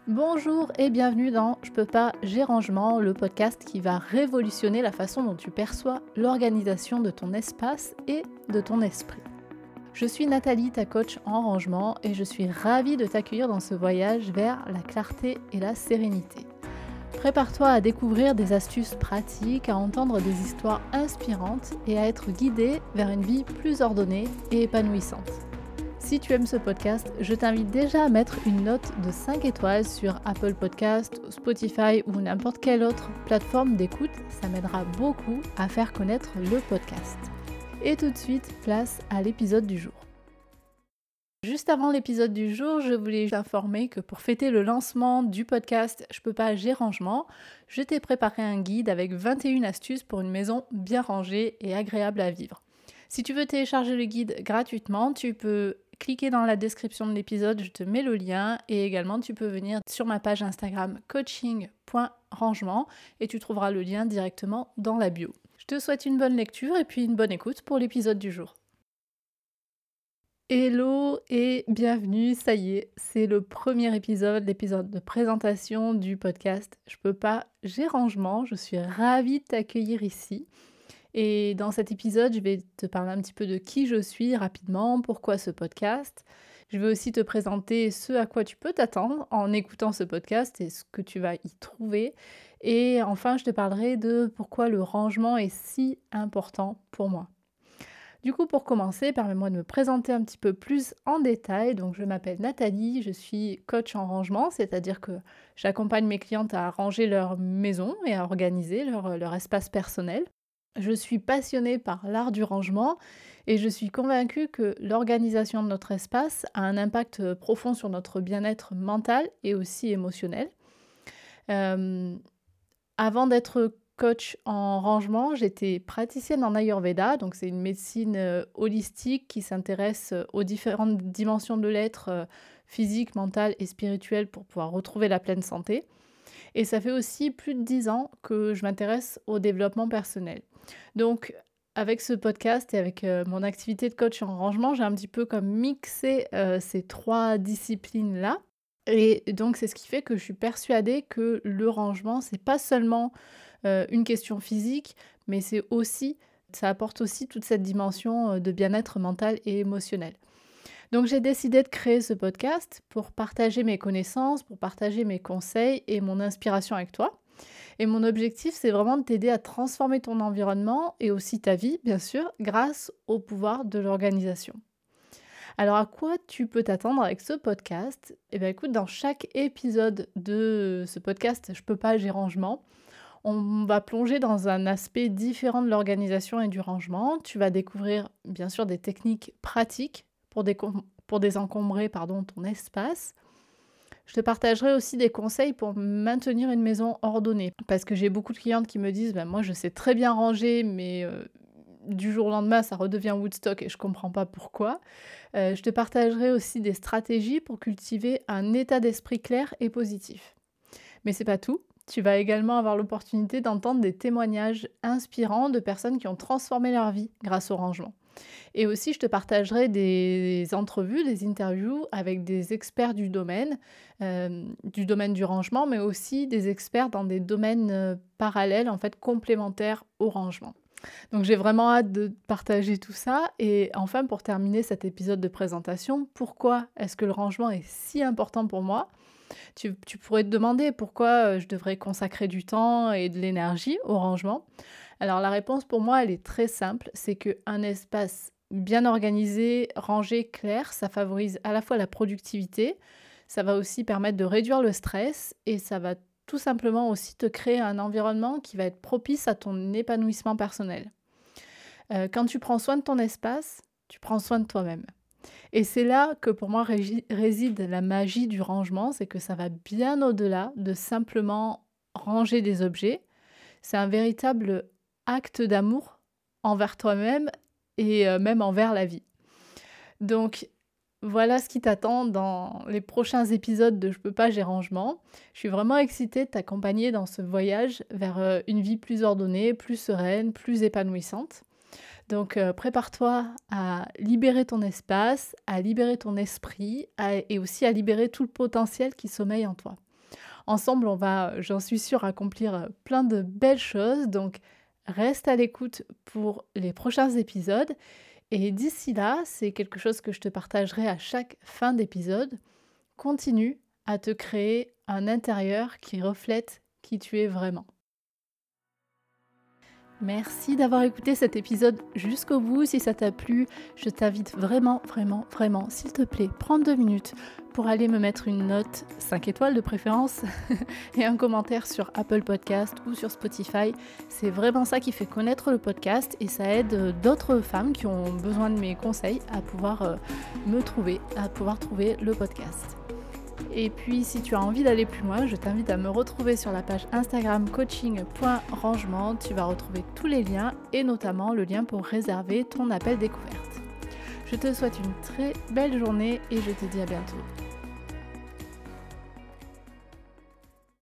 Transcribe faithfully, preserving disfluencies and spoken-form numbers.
Bonjour et bienvenue dans Je peux pas, j'ai rangement, le podcast qui va révolutionner la façon dont tu perçois l'organisation de ton espace et de ton esprit. Je suis Nathalie, ta coach en rangement, et je suis ravie de t'accueillir dans ce voyage vers la clarté et la sérénité. Prépare-toi à découvrir des astuces pratiques, à entendre des histoires inspirantes et à être guidée vers une vie plus ordonnée et épanouissante. Si tu aimes ce podcast, je t'invite déjà à mettre une note de cinq étoiles sur Apple Podcasts, Spotify ou n'importe quelle autre plateforme d'écoute. Ça m'aidera beaucoup à faire connaître le podcast. Et tout de suite, place à l'épisode du jour. Juste avant l'épisode du jour, je voulais t'informer que pour fêter le lancement du podcast Je peux pas, j'ai rangement, je t'ai préparé un guide avec vingt et une astuces pour une maison bien rangée et agréable à vivre. Si tu veux télécharger le guide gratuitement, tu peux cliquer dans la description de l'épisode, je te mets le lien, et également tu peux venir sur ma page Instagram coaching point rangement et tu trouveras le lien directement dans la bio. Je te souhaite une bonne lecture et puis une bonne écoute pour l'épisode du jour. Hello et bienvenue, ça y est, c'est le premier épisode, l'épisode de présentation du podcast Je peux pas, j'ai rangement, je suis ravie de t'accueillir ici. Et dans cet épisode, je vais te parler un petit peu de qui je suis rapidement, pourquoi ce podcast. Je vais aussi te présenter ce à quoi tu peux t'attendre en écoutant ce podcast et ce que tu vas y trouver. Et enfin, je te parlerai de pourquoi le rangement est si important pour moi. Du coup, pour commencer, permets-moi de me présenter un petit peu plus en détail. Donc, je m'appelle Nathalie, je suis coach en rangement, c'est-à-dire que j'accompagne mes clientes à ranger leur maison et à organiser leur, leur espace personnel. Je suis passionnée par l'art du rangement et je suis convaincue que l'organisation de notre espace a un impact profond sur notre bien-être mental et aussi émotionnel. Euh, avant d'être coach en rangement, j'étais praticienne en Ayurveda, donc c'est une médecine euh, holistique qui s'intéresse aux différentes dimensions de l'être, euh, physique, mentale et spirituelle, pour pouvoir retrouver la pleine santé. Et ça fait aussi plus de dix ans que je m'intéresse au développement personnel. Donc, avec ce podcast et avec euh, mon activité de coach en rangement, j'ai un petit peu comme mixé euh, ces trois disciplines-là. Et donc, c'est ce qui fait que je suis persuadée que le rangement, c'est pas seulement euh, une question physique, mais c'est aussi, ça apporte aussi toute cette dimension euh, de bien-être mental et émotionnel. Donc j'ai décidé de créer ce podcast pour partager mes connaissances, pour partager mes conseils et mon inspiration avec toi. Et mon objectif, c'est vraiment de t'aider à transformer ton environnement et aussi ta vie, bien sûr, grâce au pouvoir de l'organisation. Alors à quoi tu peux t'attendre avec ce podcast ? Eh bien écoute, dans chaque épisode de ce podcast Je peux pas, j'ai rangement, on va plonger dans un aspect différent de l'organisation et du rangement. Tu vas découvrir bien sûr des techniques pratiques pour, décom- pour désencombrer pardon, ton espace. Je te partagerai aussi des conseils pour maintenir une maison ordonnée. Parce que j'ai beaucoup de clientes qui me disent ben, « moi je sais très bien ranger, mais euh, du jour au lendemain ça redevient Woodstock et je ne comprends pas pourquoi ». Euh, je te partagerai aussi des stratégies pour cultiver un état d'esprit clair et positif. Mais c'est pas tout. Tu vas également avoir l'opportunité d'entendre des témoignages inspirants de personnes qui ont transformé leur vie grâce au rangement. Et aussi, je te partagerai des entrevues, des interviews avec des experts du domaine, euh, du domaine du rangement, mais aussi des experts dans des domaines euh, parallèles, en fait, complémentaires au rangement. Donc j'ai vraiment hâte de partager tout ça. Et enfin, pour terminer cet épisode de présentation, pourquoi est-ce que le rangement est si important pour moi ? Tu, tu pourrais te demander pourquoi je devrais consacrer du temps et de l'énergie au rangement. Alors la réponse pour moi, elle est très simple, c'est qu'un espace bien organisé, rangé, clair, ça favorise à la fois la productivité, ça va aussi permettre de réduire le stress et ça va tout simplement aussi te créer un environnement qui va être propice à ton épanouissement personnel. Euh, quand tu prends soin de ton espace, tu prends soin de toi-même. Et c'est là que pour moi réside la magie du rangement, c'est que ça va bien au-delà de simplement ranger des objets. C'est un véritable acte d'amour envers toi-même et euh, même envers la vie. Donc voilà ce qui t'attend dans les prochains épisodes de Je peux pas, j'ai rangement. Je suis vraiment excitée de t'accompagner dans ce voyage vers euh, une vie plus ordonnée, plus sereine, plus épanouissante. Donc euh, prépare-toi à libérer ton espace, à libérer ton esprit à, et aussi à libérer tout le potentiel qui sommeille en toi. Ensemble, on va, j'en suis sûre, accomplir plein de belles choses. Donc, reste à l'écoute pour les prochains épisodes. Et d'ici là, c'est quelque chose que je te partagerai à chaque fin d'épisode. Continue à te créer un intérieur qui reflète qui tu es vraiment. Merci d'avoir écouté cet épisode jusqu'au bout. Si ça t'a plu, je t'invite vraiment, vraiment, vraiment, s'il te plaît, prends deux minutes pour aller me mettre une note, cinq étoiles de préférence, et un commentaire sur Apple Podcast ou sur Spotify. C'est vraiment ça qui fait connaître le podcast et ça aide d'autres femmes qui ont besoin de mes conseils à pouvoir me trouver, à pouvoir trouver le podcast. Et puis si tu as envie d'aller plus loin, je t'invite à me retrouver sur la page Instagram coaching point rangement. Tu vas retrouver tous les liens et notamment le lien pour réserver ton appel découverte. Je te souhaite une très belle journée et je te dis à bientôt.